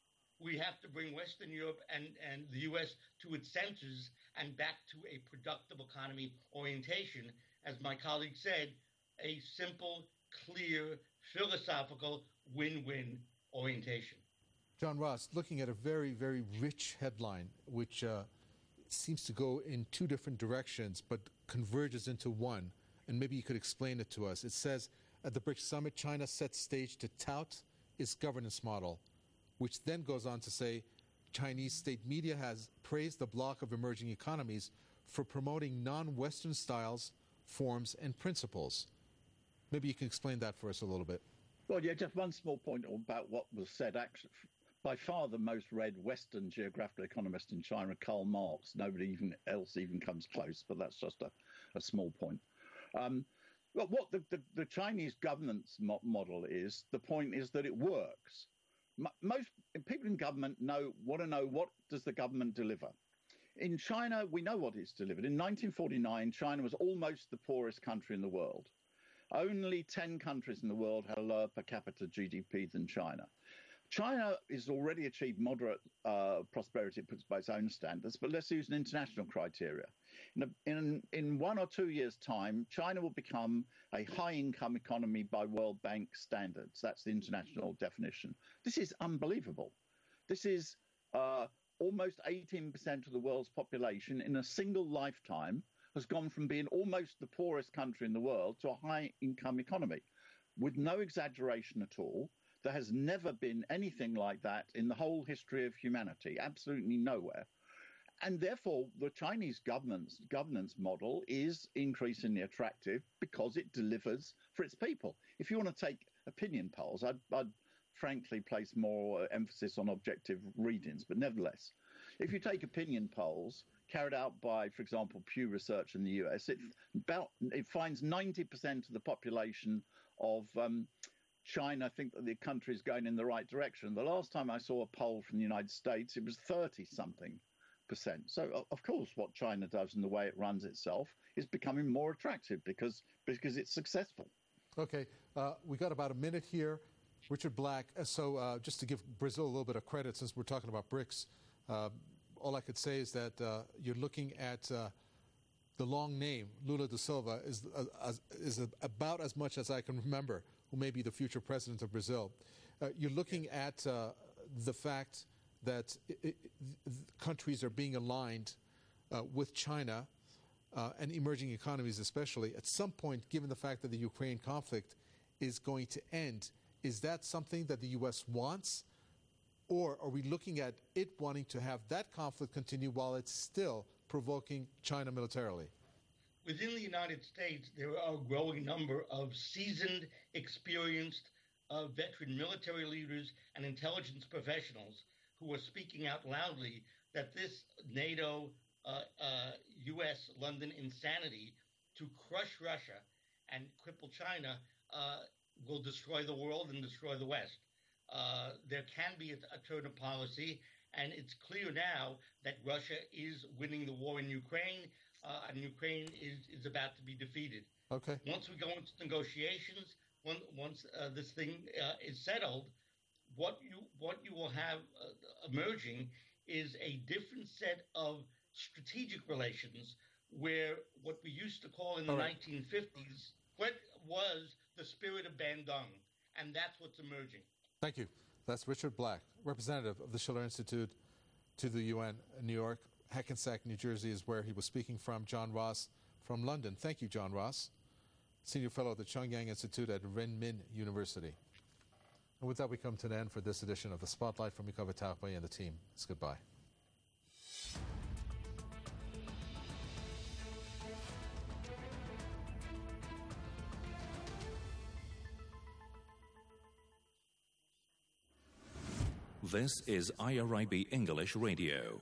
we have to bring Western Europe and, and the U S to its senses and back to a productive economy orientation, as my colleague said, a simple, clear, philosophical win-win orientation. John Ross, looking at a very, very rich headline, which uh, seems to go in two different directions but converges into one, and maybe you could explain it to us. It says, at the BRICS Summit, China sets stage to tout its governance model, which then goes on to say Chinese state media has praised the bloc of emerging economies for promoting non-Western styles, forms, and principles. Maybe you can explain that for us a little bit. Well, yeah, just one small point about what was said. Actually, by far the most read Western geographical economist in China, Karl Marx. Nobody even else even comes close, but that's just a, a small point. Um, well, what the, the, the Chinese governance mo- model is, the point is that it works. Most people in government know want to know what does the government deliver. In China, we know what it's delivered. In nineteen forty-nine, China was almost the poorest country in the world. Only ten countries in the world had a lower per capita G D P than China. China has already achieved moderate uh, prosperity by its own standards, but let's use an international criteria. In, a, in, in one or two years' time, China will become a high-income economy by World Bank standards. That's the international definition. This is unbelievable. This is uh, almost eighteen percent of the world's population in a single lifetime has gone from being almost the poorest country in the world to a high-income economy. With no exaggeration at all, there has never been anything like that in the whole history of humanity, absolutely nowhere. And therefore, the Chinese government's governance model is increasingly attractive because it delivers for its people. If you want to take opinion polls, I'd, I'd frankly place more emphasis on objective readings, but nevertheless, if you take opinion polls carried out by, for example, Pew Research in the U S, it, about, it finds ninety percent of the population of um, China think that the country is going in the right direction. The last time I saw a poll from the United States, it was thirty-something percent. So, of course, what China does and the way it runs itself is becoming more attractive because, because it's successful. Okay, uh, we got about a minute here. Richard Black, uh, so uh, just to give Brazil a little bit of credit, since we're talking about BRICS, uh, all I could say is that uh, you're looking at uh, the long name, Lula da Silva, is, uh, as, is about as much as I can remember who may be the future president of Brazil. Uh, you're looking at uh, the fact that it, it, countries are being aligned uh, with China uh, and emerging economies especially. At some point, given the fact that the Ukraine conflict is going to end, is that something that the U S wants? Or are we looking at it wanting to have that conflict continue while it's still provoking China militarily? Within the United States, there are a growing number of seasoned, experienced, uh, veteran military leaders and intelligence professionals who are speaking out loudly that this NATO, uh, uh, U S, London insanity to crush Russia and cripple China uh, will destroy the world and destroy the West. Uh, there can be a, a turn of policy, and it's clear now that Russia is winning the war in Ukraine, uh, and Ukraine is, is about to be defeated. Okay. Once we go into negotiations, one, once uh, this thing uh, is settled, what you what you will have uh, emerging is a different set of strategic relations, where what we used to call in the right. nineteen fifties what was the spirit of Bandung, and that's what's emerging. Thank you. That's Richard Black, representative of the Schiller Institute to the U N in New York. Hackensack, New Jersey is where he was speaking from. John Ross from London. Thank you, John Ross, Senior Fellow at the Chongyang Institute at Renmin University. And with that, we come to an end for this edition of The Spotlight from Mika Vatapay and the team. It's goodbye. This is I R I B English Radio.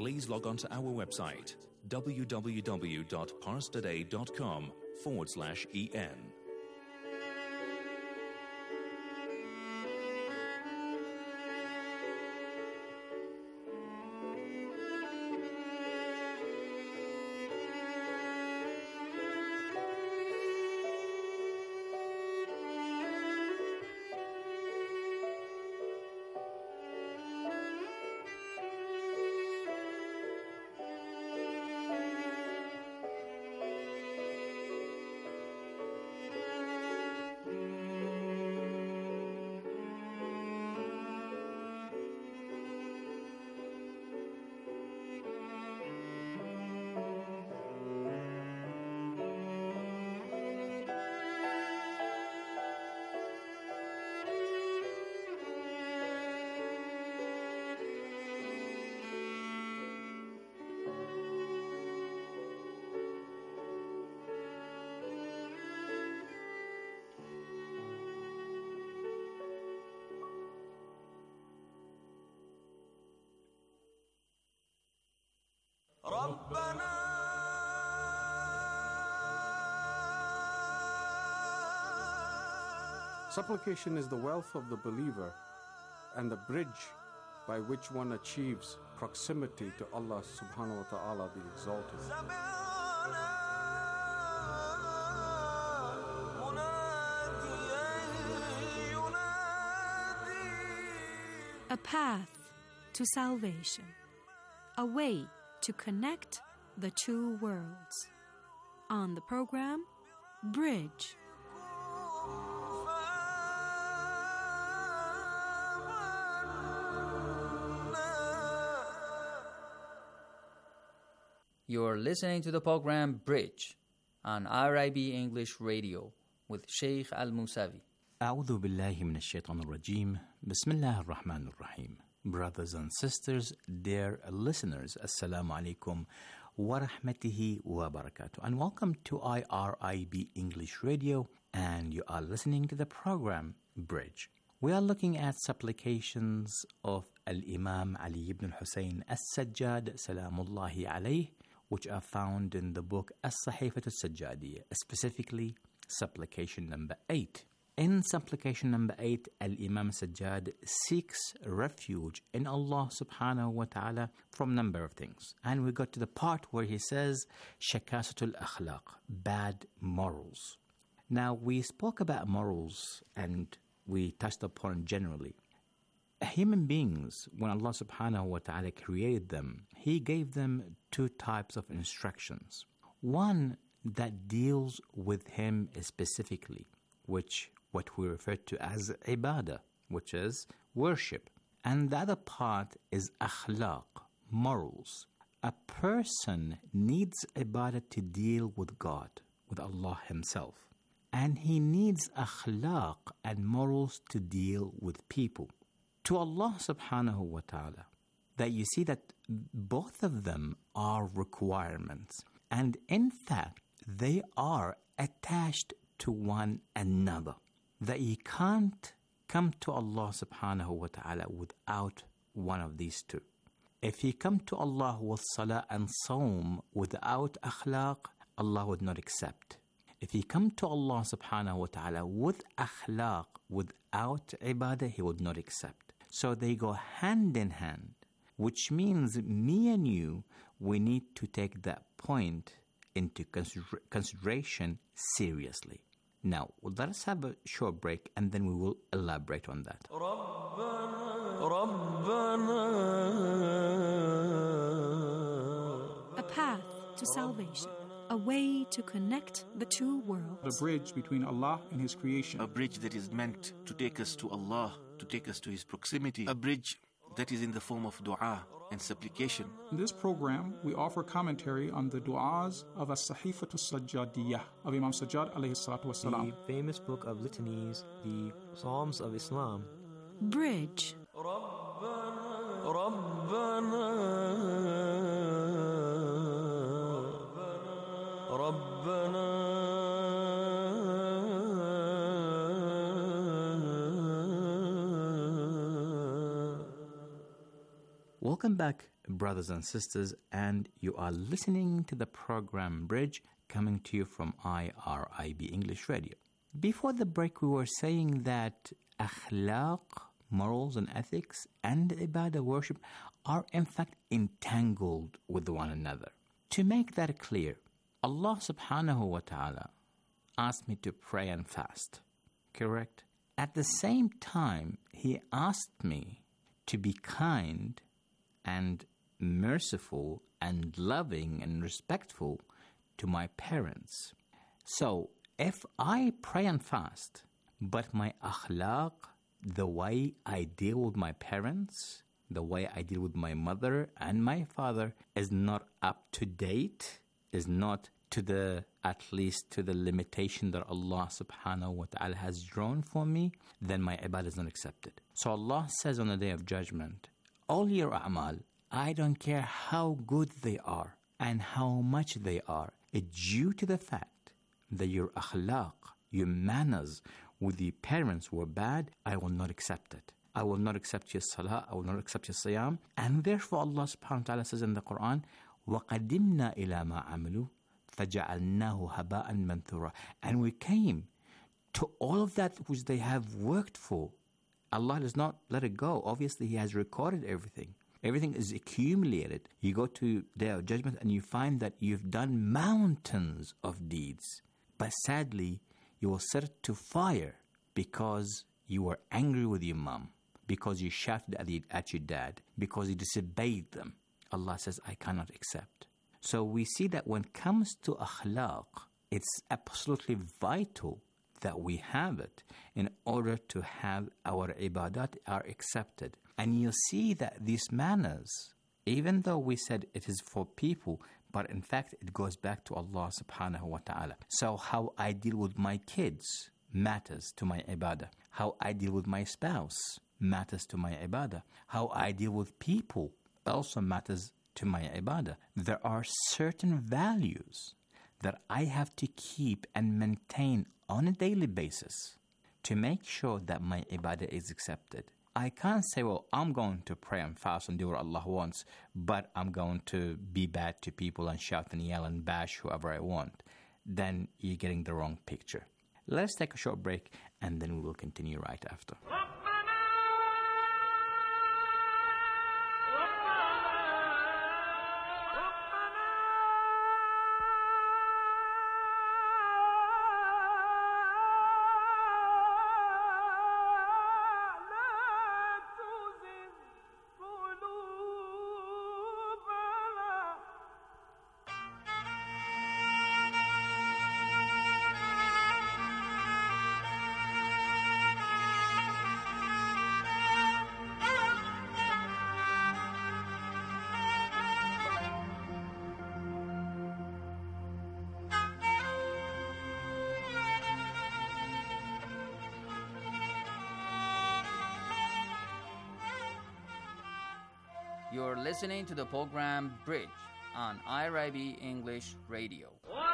please log on to our website, www.parstoday.com forward slash en. Supplication is the wealth of the believer and the bridge by which one achieves proximity to Allah subhanahu wa ta'ala the Exalted. A path to salvation, a way to connect the two worlds. On the program, Bridge. You're listening to the program Bridge on R I B English Radio with Sheikh Al-Musavi. أعوذ بالله من الشيطان الرجيم. بسم الله الرحمن الرحيم. Brothers and sisters, dear listeners, Assalamu alaikum wa rahmatihi wa barakatuh. And welcome to I R I B English Radio, and you are listening to the program Bridge. We are looking at supplications of Al-Imam Ali ibn Hussein As-Sajjad, Salamullahi alayh, which are found in the book As-Sahifat As-Sajjadiyya, specifically supplication number eight. In supplication number eight, Al-Imam Sajjad seeks refuge in Allah subhanahu wa ta'ala from a number of things. And we got to the part where he says, Shakasatul akhlaq, bad morals. Now, we spoke about morals and we touched upon generally. Human beings, when Allah subhanahu wa ta'ala created them, He gave them two types of instructions. One that deals with Him specifically, which what we refer to as ibadah, which is worship. And the other part is akhlaq, morals. A person needs ibadah to deal with God, with Allah Himself. And he needs akhlaq and morals to deal with people. To Allah subhanahu wa ta'ala, that you see that both of them are requirements. And in fact, they are attached to one another. That you can't come to Allah subhanahu wa ta'ala without one of these two. If you come to Allah with salah and sawm without akhlaq, Allah would not accept. If you come to Allah subhanahu wa ta'ala with akhlaq without ibadah, He would not accept. So they go hand in hand, which means me and you, we need to take that point into consider- consideration seriously. Now, let us have a short break and then we will elaborate on that. A path to salvation, a way to connect the two worlds. The bridge between Allah and His creation. A bridge that is meant to take us to Allah, to take us to His proximity. A bridge that is in the form of dua and supplication. In this program, we offer commentary on the du'as of As-Sahifat As-Sajjadiyya of Imam Sajjad alayhi salatu wasalam. The famous book of litanies, the Psalms of Islam. Bridge. Welcome back brothers and sisters, and you are listening to the program Bridge, coming to you from I R I B English Radio. Before the break, we were saying that akhlaq, morals and ethics, and ibadah worship are in fact entangled with one another. To make that clear, Allah subhanahu wa ta'ala asked me to pray and fast, correct? At the same time, He asked me to be kind and merciful and loving and respectful to my parents. So, if I pray and fast, but my akhlaq, the way I deal with my parents, the way I deal with my mother and my father is not up to date, is not to the, at least to the limitation that Allah subhanahu wa ta'ala has drawn for me, then my ibadah is not accepted. So Allah says on the Day of Judgment, all your a'mal, I don't care how good they are and how much they are, it's due to the fact that your akhlaq, your manners with your parents were bad, I will not accept it. I will not accept your salah, I will not accept your siyam. And therefore Allah subhanahu wa ta'ala says in the Quran, وَقَدِمْنَا إِلَى مَا عَمِلُوا فَجَعَلْنَاهُ هَبَاءً مَنْثُورًا. And we came to all of that which they have worked for. Allah does not let it go. Obviously, He has recorded everything. Everything is accumulated. You go to Day of Judgment and you find that you've done mountains of deeds. But sadly, you will set it to fire because you were angry with your mom, because you shouted at, the, at your dad, because you disobeyed them. Allah says, I cannot accept. So we see that when it comes to akhlaq, it's absolutely vital that we have it in order to have our ibadat are accepted. And you see that these manners, even though we said it is for people, but in fact it goes back to Allah subhanahu wa ta'ala. So how I deal with my kids matters to my ibadah. How I deal with my spouse matters to my ibadah. How I deal with people also matters to my ibadah. There are certain values that I have to keep and maintain on a daily basis to make sure that my ibadah is accepted. I can't say, well, I'm going to pray and fast and do what Allah wants, but I'm going to be bad to people and shout and yell and bash whoever I want. Then you're getting the wrong picture. Let's take a short break and then we will continue right after. You're listening to the program Bridge on I R I B English Radio.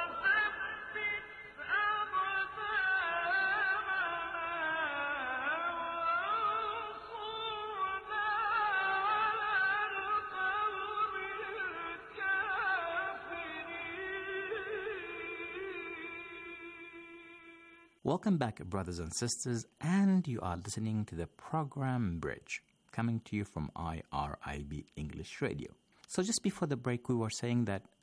Welcome back, brothers and sisters, and you are listening to the program Bridge, coming to you from I R I B English Radio. So just before the break, we were saying that